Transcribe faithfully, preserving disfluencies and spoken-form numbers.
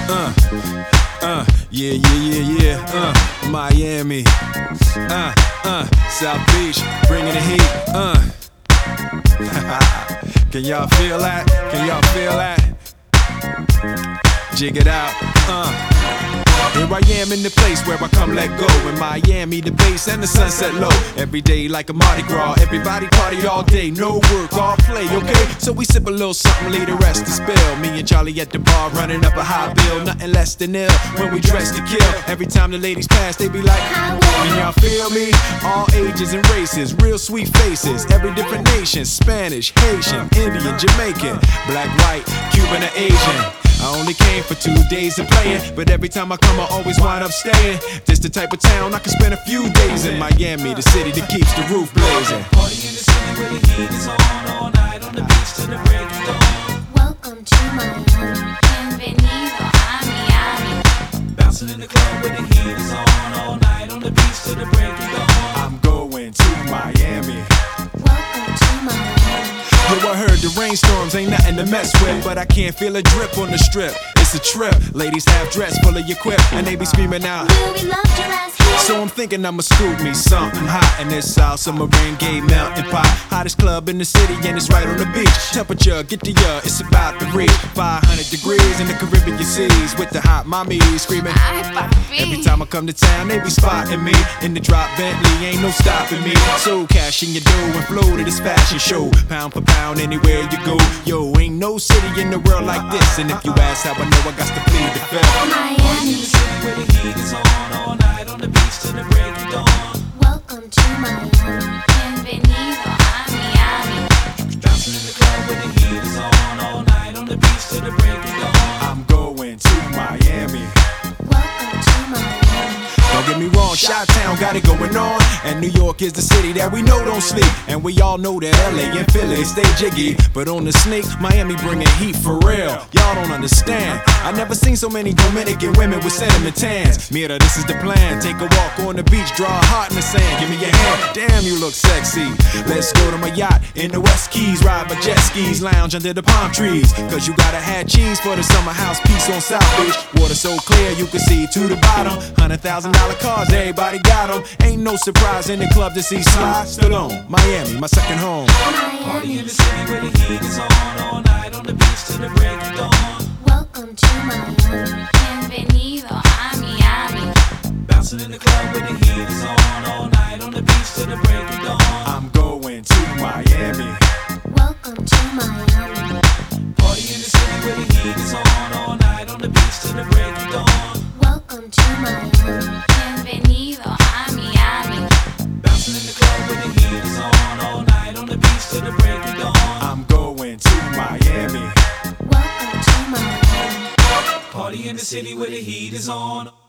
Uh, uh, yeah, yeah, yeah, yeah. Uh, Miami. Uh, uh, South Beach, bringing the heat. Uh. Can y'all feel that? Can y'all feel that? Jig it out. Uh. Here I am in the place where I come let go. In Miami, the base and the sunset low. Every day like a Mardi Gras. Everybody party all day, no work, all play, okay? So we sip a little something, leave the rest to spill. Me and Charlie at the bar running up a high bill. Nothing less than ill when we dress to kill. Every time the ladies pass, they be like, can y'all feel me? All ages and races, real sweet faces. Every different nation, Spanish, Haitian, Indian, Jamaican, black, white, Cuban, or Asian. I only came for two days of playing, but every time I come I always wind up staying. This the type of town I can spend a few days in. Miami, the city that keeps the roof blazing. Party in the city where the heat is on, all night on the beach till the break of dawn. Welcome to Miami. Bienvenido a Miami. Bouncing in the club where the heat is on, all night on the beach till the break of dawn. I'm going to Miami. Welcome to Miami. Yo, I heard the rainstorms ain't nothing to mess with, but I can't feel a drip on the strip. It's a trip. Ladies have dress full of your quip, and they be screaming out, Will we love your ass here? so I'm thinking I'ma scoop me something hot in this South Submarine Gay melting pot. Hottest club in the city and it's right on the beach. Temperature, get to ya, it's about to reach five hundred degrees in the Caribbean seas with the hot mommy screaming. Ay, papi. Every time I come to town, they be spotting me in the drop Bentley, ain't no stopping me. So cash in your dough and flow to this fashion show. Pound for pound, anywhere you go. Yo, ain't no city in the world like this. And if you ask how I know, I got to plead the fifth. Party in Miami. the city where the heat is on, all night on the beach till the break of dawn. Welcome to Miami. Bienvenido a Miami. Bouncing in the club where the heat is on, all night on the beach till the break of dawn. I'm going to Miami. Welcome to Miami. Don't get me wrong, Chi-Town got it going on, and New York is the city that we know don't sleep. And we all know that L A and Philly stay jiggy, but on the sneak, Miami bringing heat for real. Y'all don't understand. I never seen so many Dominican women with sentiment tans. Mira, this is the plan. Take a walk on the beach, draw a heart in the sand. Give me your hand. Damn, you look sexy. Let's go to my yacht in the West Keys, ride my jet skis, lounge under the palm trees. Cause you gotta have cheese for the summer house piece on South Beach. Water so clear you can see to the bottom. Hundred thousand dollar cars, everybody got them. Ain't no surprise in the club to see Sly Stallone. Miami, my second home. Party in the city where the heat is on, all night on the beach till the break of dawn. Welcome to Miami. Bienvenido a Miami. Bouncing in the club where the heat is on, all night on the beach till the break of dawn. I'm going to Miami. Welcome to Miami. Party in the city where the heat is on, all night on the beach till the break of dawn. Welcome to Miami. Bienvenido a Miami. Bouncing in the club where the heat is on, all night on the beach till the break of dawn. I'm going to Miami. Welcome to Miami. Party in the city where the heat is on.